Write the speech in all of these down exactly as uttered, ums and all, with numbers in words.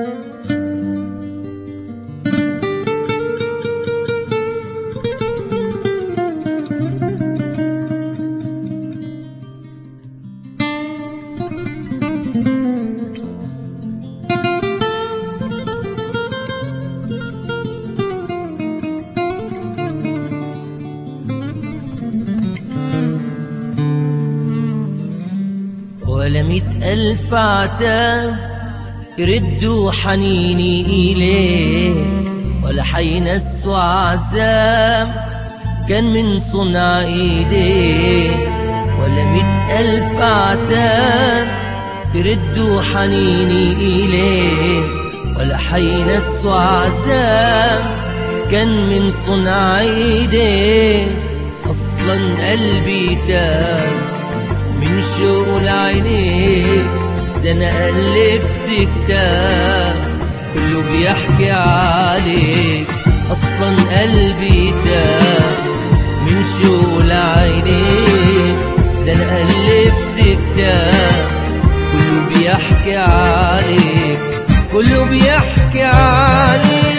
ولا مئة ألف عتاب يردوا حنيني إليك، ولا حينسوا عذاب كان من صنع إيديك. ولا مئة ألف عتاب يردوا حنيني إليك، ولا حينسوا عذاب كان من صنع إيديك. أصلا قلبي تاب من شوق لعينيك، ده أنا ألفت كتاب كله بيحكي عليك. أصلا قلبي تاب من شوق لعينيك، ده أنا ألفت كتاب كله بيحكي عليك، كله بيحكي عليك.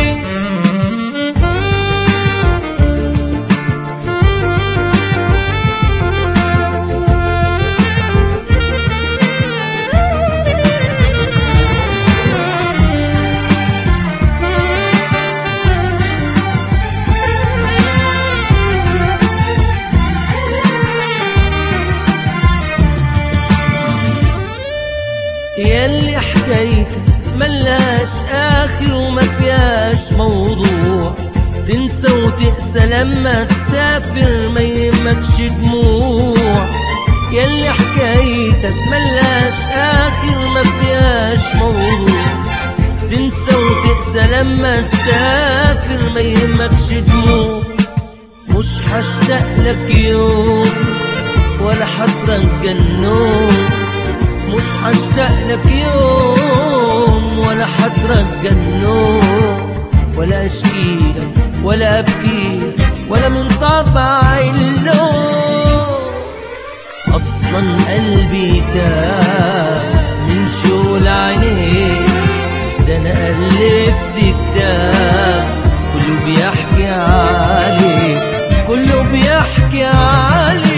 ياللي حكايتك ملاش آخر وما فيهاش موضوع، تنسى وتقسى لما تسافر ما يهمكش دموع. ياللي حكايتك ملاش آخر ما فيهاش موضوع، تنسى وتقسى لما تسافر ما يهمكش دموع. مش هشتاق لك يوم ولا حترجى النوم، مش هشتاق لك يوم ولا حترجى النوم، ولا اشكيلك ولا ابكيلك ولا من طبع اللوم. اصلا قلبي تاب من شوق لعينيك، ده انا الفت كتاب كله بيحكي عليك، كله بيحكي عليك.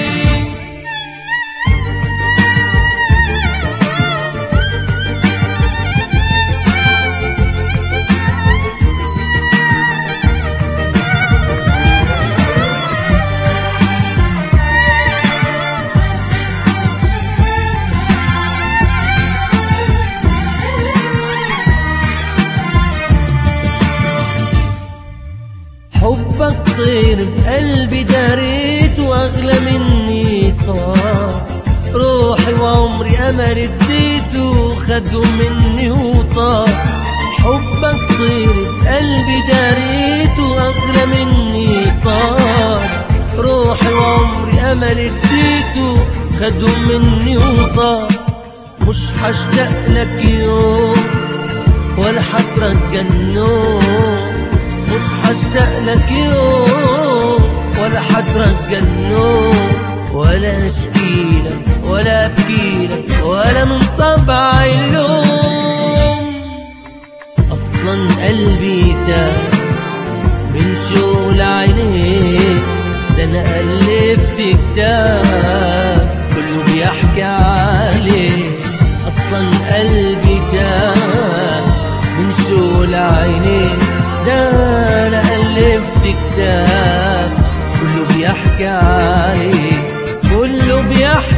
حبك طير بقلبي داريت واغلى مني صار، روحي وعمري امل اديته خدوا مني وطار. حبك طير بقلبي داريت واغلى مني صار، روحي وعمري امل اديته خدوا مني وطار. مش هشتاق لك يوم ولا حترجى النوم، مش هشتاق لك يوم ولا حترجى النوم، ولا اشكيلك ولا ابكيلك ولا من طبع اللوم. اصلا قلبي تاب من شوق لعينيك، ده انا الفت كتاب كله بيحكي عليك. اصلا قلبي تاب من شوق لعينيك، ده أنا ألفت كتاب كله بيحكي عليك، كله بيحكي